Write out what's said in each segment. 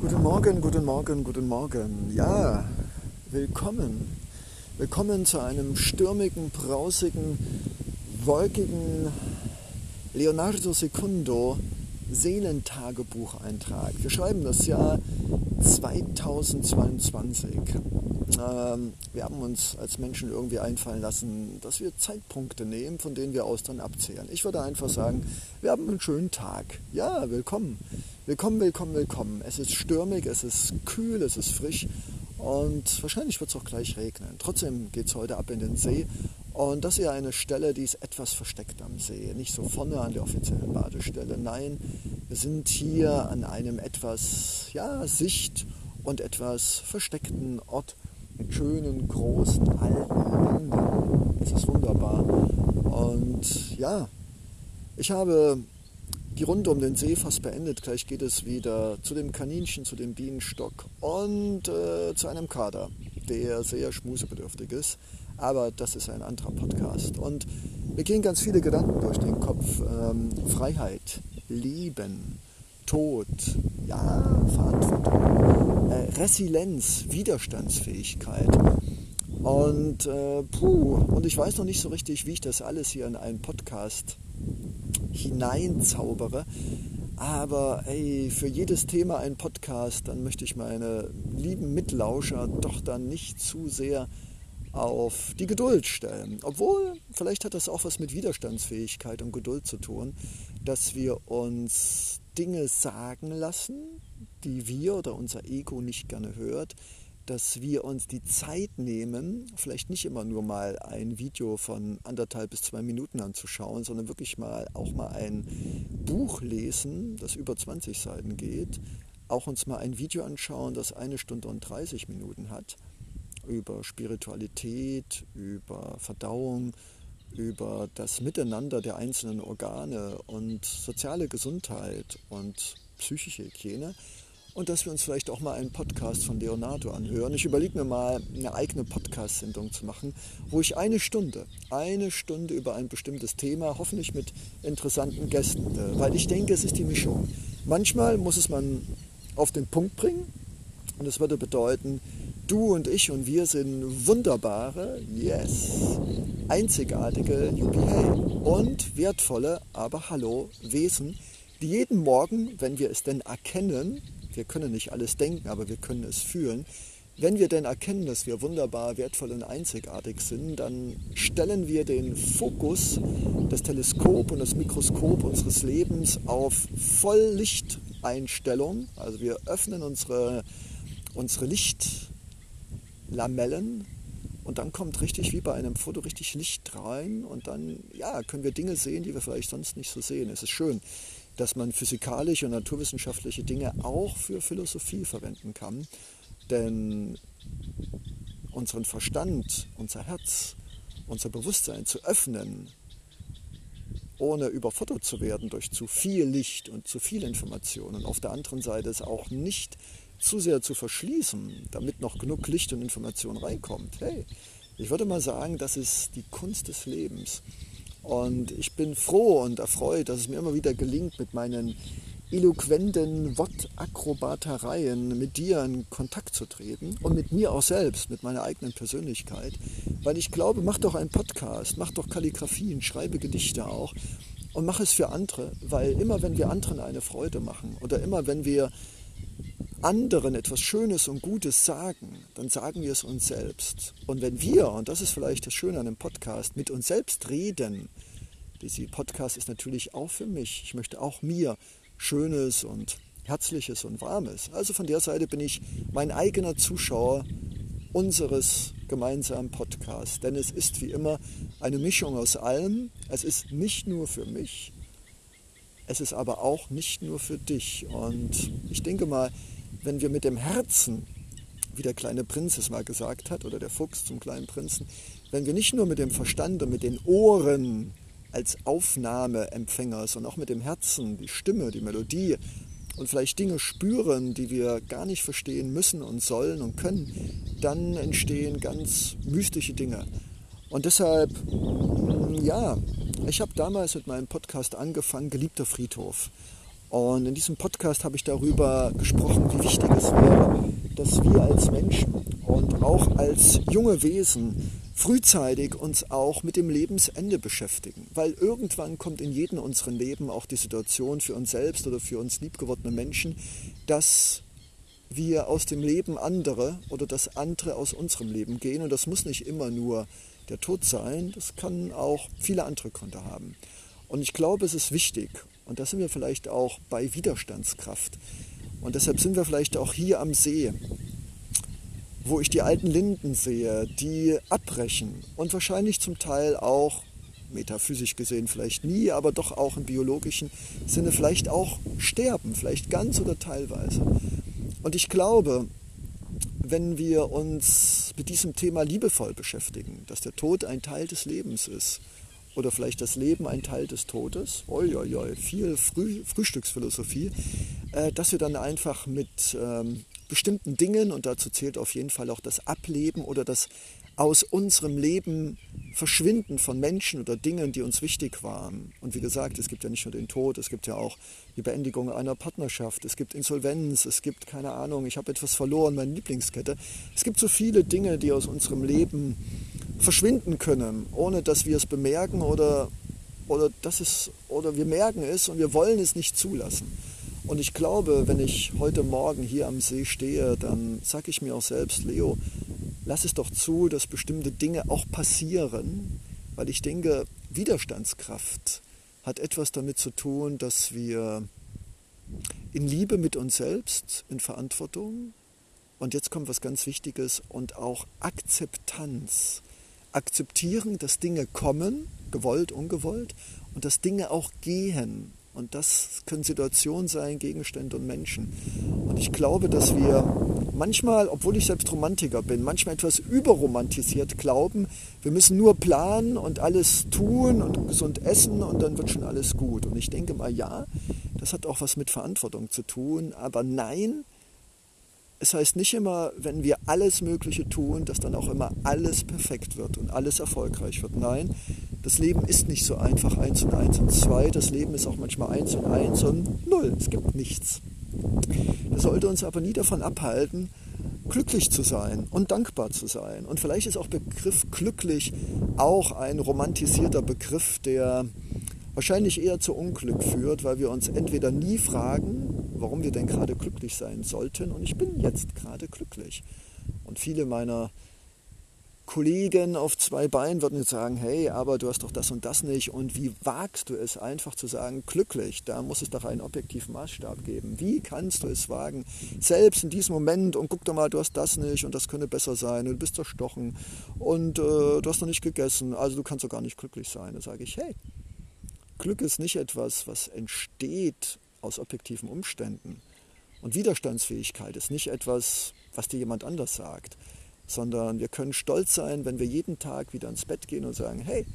Guten Morgen, guten Morgen, guten Morgen. Ja, willkommen. Willkommen zu einem stürmigen, brausigen, wolkigen Leonardo Secundo Seelentagebucheintrag. Wir schreiben das Jahr 2022. Wir haben uns als Menschen irgendwie einfallen lassen, dass wir Zeitpunkte nehmen, von denen wir aus dann abzählen. Ich würde einfach sagen, wir haben einen schönen Tag. Ja, willkommen. Willkommen, willkommen, willkommen. Es ist stürmig, es ist kühl, es ist frisch und wahrscheinlich wird es auch gleich regnen. Trotzdem geht es heute ab in den See. Und das ist ja eine Stelle, die ist etwas versteckt am See. Nicht so vorne an der offiziellen Badestelle. Nein, wir sind hier an einem etwas Sicht- und etwas versteckten Ort mit schönen, großen, alten Wänden. Es ist wunderbar. Und ja, ich habe die Runde um den See fast beendet. Gleich geht es wieder zu dem Kaninchen, zu dem Bienenstock und zu einem Kater, der sehr schmusebedürftig ist. Aber das ist ein anderer Podcast. Und mir gehen ganz viele Gedanken durch den Kopf. Freiheit, Leben, Tod, Verantwortung, Resilienz, Widerstandsfähigkeit. Und ich weiß noch nicht so richtig, wie ich das alles hier in einen Podcast hineinzaubere. Aber für jedes Thema ein Podcast, dann möchte ich meine lieben Mitlauscher doch dann nicht zu sehr auf die Geduld stellen. Obwohl, vielleicht hat das auch was mit Widerstandsfähigkeit und Geduld zu tun, dass wir uns Dinge sagen lassen, die wir oder unser Ego nicht gerne hört, dass wir uns die Zeit nehmen, vielleicht nicht immer nur mal ein Video von 1,5 bis 2 Minuten anzuschauen, sondern wirklich auch mal ein Buch lesen, das über 20 Seiten geht, auch uns mal ein Video anschauen, das 1 Stunde und 30 Minuten hat, über Spiritualität, über Verdauung, über das Miteinander der einzelnen Organe und soziale Gesundheit und psychische Hygiene. Und dass wir uns vielleicht auch mal einen Podcast von Leonardo anhören. Ich überlege mir mal, eine eigene Podcast-Sendung zu machen, wo ich eine Stunde über ein bestimmtes Thema, hoffentlich mit interessanten Gästen, weil ich denke, es ist die Mischung. Manchmal muss es man auf den Punkt bringen und das würde bedeuten, du und ich und wir sind wunderbare, einzigartige, und wertvolle, aber Wesen, die jeden Morgen, wenn wir es denn erkennen, wir können nicht alles denken, aber wir können es fühlen. Wenn wir denn erkennen, dass wir wunderbar, wertvoll und einzigartig sind, dann stellen wir den Fokus, das Teleskop und das Mikroskop unseres Lebens auf Volllichteinstellung. Also wir öffnen unsere Lichtlamellen und dann kommt richtig wie bei einem Foto richtig Licht rein und dann können wir Dinge sehen, die wir vielleicht sonst nicht so sehen. Es ist schön, dass man physikalische und naturwissenschaftliche Dinge auch für Philosophie verwenden kann. Denn unseren Verstand, unser Herz, unser Bewusstsein zu öffnen, ohne überfordert zu werden durch zu viel Licht und zu viel Information. Und auf der anderen Seite es auch nicht zu sehr zu verschließen, damit noch genug Licht und Information reinkommt. Hey, ich würde mal sagen, das ist die Kunst des Lebens. Und ich bin froh und erfreut, dass es mir immer wieder gelingt, mit meinen eloquenten Wortakrobatereien mit dir in Kontakt zu treten und mit mir auch selbst, mit meiner eigenen Persönlichkeit. Weil ich glaube, mach doch einen Podcast, mach doch Kalligraphien, schreibe Gedichte auch und mach es für andere. Weil immer, wenn wir anderen eine Freude machen oder immer, wenn wir anderen etwas Schönes und Gutes sagen, dann sagen wir es uns selbst. Und wenn wir, und das ist vielleicht das Schöne an einem Podcast, mit uns selbst reden, dieser Podcast ist natürlich auch für mich, ich möchte auch mir Schönes und Herzliches und Warmes. Also von der Seite bin ich mein eigener Zuschauer unseres gemeinsamen Podcasts. Denn es ist wie immer eine Mischung aus allem. Es ist nicht nur für mich, es ist aber auch nicht nur für dich. Und ich denke mal, wenn wir mit dem Herzen, wie der kleine Prinz es mal gesagt hat, oder der Fuchs zum kleinen Prinzen, wenn wir nicht nur mit dem Verstand und mit den Ohren als Aufnahmeempfänger, sondern auch mit dem Herzen, die Stimme, die Melodie und vielleicht Dinge spüren, die wir gar nicht verstehen müssen und sollen und können, dann entstehen ganz mystische Dinge. Und deshalb, ich habe damals mit meinem Podcast angefangen, Geliebter Friedhof. Und in diesem Podcast habe ich darüber gesprochen, wie wichtig es wäre, dass wir als Menschen und auch als junge Wesen frühzeitig uns auch mit dem Lebensende beschäftigen. Weil irgendwann kommt in jedem unseren Leben auch die Situation für uns selbst oder für uns liebgewordene Menschen, dass wir aus dem Leben andere oder das andere aus unserem Leben gehen. Und das muss nicht immer nur der Tod sein, das kann auch viele andere Gründe haben. Und ich glaube, es ist wichtig, und da sind wir vielleicht auch bei Widerstandskraft. Und deshalb sind wir vielleicht auch hier am See, wo ich die alten Linden sehe, die abbrechen und wahrscheinlich zum Teil auch, metaphysisch gesehen vielleicht nie, aber doch auch im biologischen Sinne vielleicht auch sterben, vielleicht ganz oder teilweise. Und ich glaube, wenn wir uns mit diesem Thema liebevoll beschäftigen, dass der Tod ein Teil des Lebens ist, oder vielleicht das Leben ein Teil des Todes, viel Frühstücksphilosophie, dass wir dann einfach mit bestimmten Dingen, und dazu zählt auf jeden Fall auch das Ableben oder das aus unserem Leben Verschwinden von Menschen oder Dingen, die uns wichtig waren. Und wie gesagt, es gibt ja nicht nur den Tod, es gibt ja auch die Beendigung einer Partnerschaft, es gibt Insolvenz, es gibt, keine Ahnung, ich habe etwas verloren, meine Lieblingskette. Es gibt so viele Dinge, die aus unserem Leben verschwinden können, ohne dass wir es bemerken oder wir merken es und wir wollen es nicht zulassen. Und ich glaube, wenn ich heute Morgen hier am See stehe, dann sage ich mir auch selbst, Leo, lass es doch zu, dass bestimmte Dinge auch passieren, weil ich denke, Widerstandskraft hat etwas damit zu tun, dass wir in Liebe mit uns selbst, in Verantwortung, und jetzt kommt was ganz Wichtiges, und auch Akzeptanz. Akzeptieren, dass Dinge kommen, gewollt, ungewollt, und dass Dinge auch gehen. Und das können Situationen sein, Gegenstände und Menschen. Und ich glaube, dass wir manchmal, obwohl ich selbst Romantiker bin, manchmal etwas überromantisiert glauben, wir müssen nur planen und alles tun und gesund essen und dann wird schon alles gut. Und ich denke mal, ja, das hat auch was mit Verantwortung zu tun, aber nein, es heißt nicht immer, wenn wir alles Mögliche tun, dass dann auch immer alles perfekt wird und alles erfolgreich wird. Nein, das Leben ist nicht so einfach 1 und 1 und 2. Das Leben ist auch manchmal 1 und 1 und 0. Es gibt nichts. Das sollte uns aber nie davon abhalten, glücklich zu sein und dankbar zu sein. Und vielleicht ist auch Begriff glücklich auch ein romantisierter Begriff, der wahrscheinlich eher zu Unglück führt, weil wir uns entweder nie fragen, warum wir denn gerade glücklich sein sollten. Und ich bin jetzt gerade glücklich. Und viele meiner Kollegen auf 2 Beinen würden jetzt sagen, hey, aber du hast doch das und das nicht. Und wie wagst du es einfach zu sagen, glücklich? Da muss es doch einen objektiven Maßstab geben. Wie kannst du es wagen, selbst in diesem Moment, und guck doch mal, du hast das nicht und das könnte besser sein, und du bist zerstochen und du hast noch nicht gegessen, also du kannst doch gar nicht glücklich sein. Da sage ich, hey, Glück ist nicht etwas, was entsteht aus objektiven Umständen. Und Widerstandsfähigkeit ist nicht etwas, was dir jemand anders sagt, sondern wir können stolz sein, wenn wir jeden Tag wieder ins Bett gehen und sagen, hey,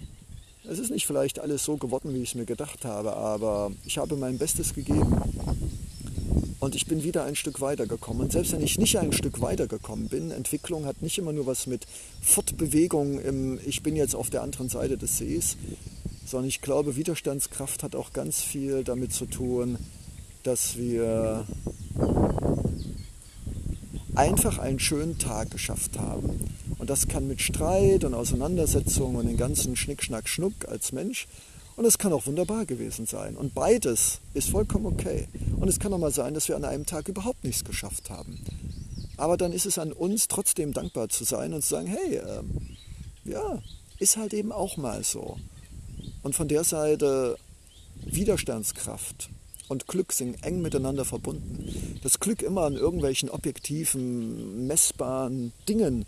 es ist nicht vielleicht alles so geworden, wie ich es mir gedacht habe, aber ich habe mein Bestes gegeben und ich bin wieder ein Stück weitergekommen. Und selbst wenn ich nicht ein Stück weitergekommen bin, Entwicklung hat nicht immer nur was mit Fortbewegung ich bin jetzt auf der anderen Seite des Sees, sondern ich glaube, Widerstandskraft hat auch ganz viel damit zu tun, dass wir einfach einen schönen Tag geschafft haben. Und das kann mit Streit und Auseinandersetzung und den ganzen Schnick, Schnack, Schnuck als Mensch. Und es kann auch wunderbar gewesen sein. Und beides ist vollkommen okay. Und es kann auch mal sein, dass wir an einem Tag überhaupt nichts geschafft haben. Aber dann ist es an uns, trotzdem dankbar zu sein und zu sagen, hey, ja, ist halt eben auch mal so. Und von der Seite Widerstandskraft und Glück sind eng miteinander verbunden. Das Glück immer an irgendwelchen objektiven, messbaren Dingen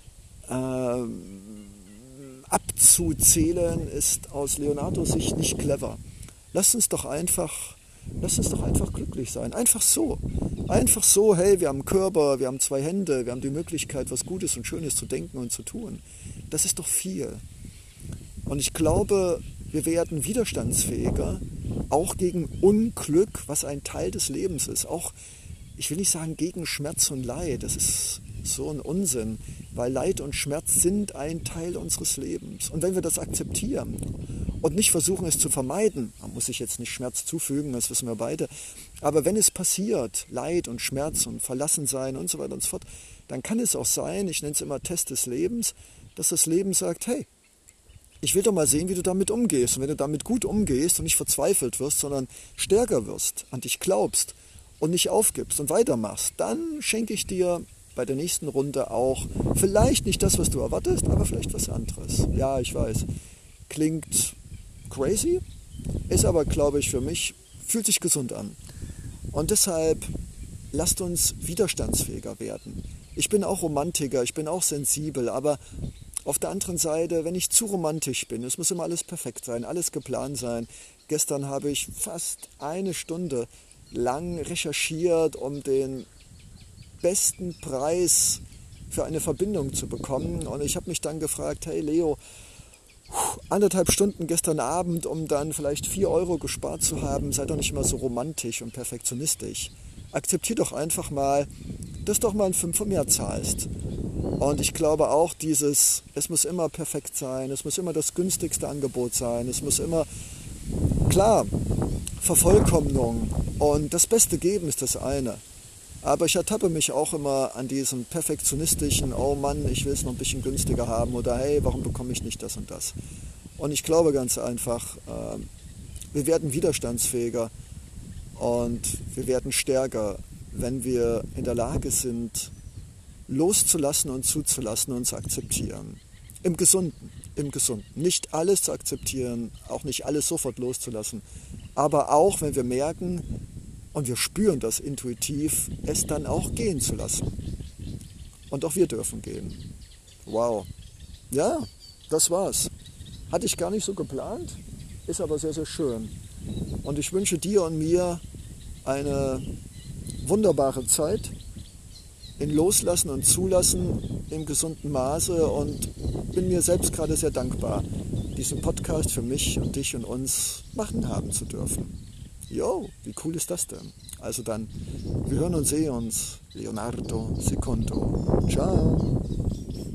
abzuzählen, ist aus Leonardos Sicht nicht clever. Lasst uns doch einfach glücklich sein. Einfach so. Einfach so, hey, wir haben einen Körper, wir haben 2 Hände, wir haben die Möglichkeit, was Gutes und Schönes zu denken und zu tun. Das ist doch viel. Und ich glaube, wir werden widerstandsfähiger, auch gegen Unglück, was ein Teil des Lebens ist. Auch, ich will nicht sagen gegen Schmerz und Leid, das ist so ein Unsinn, weil Leid und Schmerz sind ein Teil unseres Lebens. Und wenn wir das akzeptieren und nicht versuchen, es zu vermeiden, man muss sich jetzt nicht Schmerz zufügen, das wissen wir beide, aber wenn es passiert, Leid und Schmerz und Verlassensein und so weiter und so fort, dann kann es auch sein, ich nenne es immer Test des Lebens, dass das Leben sagt, hey, ich will doch mal sehen, wie du damit umgehst. Und wenn du damit gut umgehst und nicht verzweifelt wirst, sondern stärker wirst, an dich glaubst und nicht aufgibst und weitermachst, dann schenke ich dir bei der nächsten Runde auch vielleicht nicht das, was du erwartest, aber vielleicht was anderes. Ja, ich weiß, klingt crazy, ist aber, glaube ich, für mich, fühlt sich gesund an. Und deshalb lasst uns widerstandsfähiger werden. Ich bin auch Romantiker, ich bin auch sensibel, aber auf der anderen Seite, wenn ich zu romantisch bin, es muss immer alles perfekt sein, alles geplant sein. Gestern habe ich fast eine Stunde lang recherchiert, um den besten Preis für eine Verbindung zu bekommen. Und ich habe mich dann gefragt, hey Leo, 1,5 Stunden gestern Abend, um dann vielleicht 4 Euro gespart zu haben, sei doch nicht immer so romantisch und perfektionistisch. Akzeptier doch einfach mal, dass du doch mal ein Fünfer mehr zahlst. Und ich glaube auch es muss immer perfekt sein, es muss immer das günstigste Angebot sein, es muss immer, klar, Vervollkommnung und das Beste geben ist das eine. Aber ich ertappe mich auch immer an diesem perfektionistischen, oh Mann, ich will es noch ein bisschen günstiger haben oder hey, warum bekomme ich nicht das und das? Und ich glaube ganz einfach, wir werden widerstandsfähiger und wir werden stärker, wenn wir in der Lage sind, loszulassen und zuzulassen und zu akzeptieren. Im Gesunden. Nicht alles zu akzeptieren, auch nicht alles sofort loszulassen, aber auch, wenn wir merken und wir spüren das intuitiv, es dann auch gehen zu lassen. Und auch wir dürfen gehen. Wow. Ja, das war's. Hatte ich gar nicht so geplant, ist aber sehr, sehr schön. Und ich wünsche dir und mir eine wunderbare Zeit in Loslassen und Zulassen im gesunden Maße und bin mir selbst gerade sehr dankbar, diesen Podcast für mich und dich und uns machen haben zu dürfen. Jo, wie cool ist das denn? Also dann, wir hören und sehen uns. Leonardo Secondo. Ciao.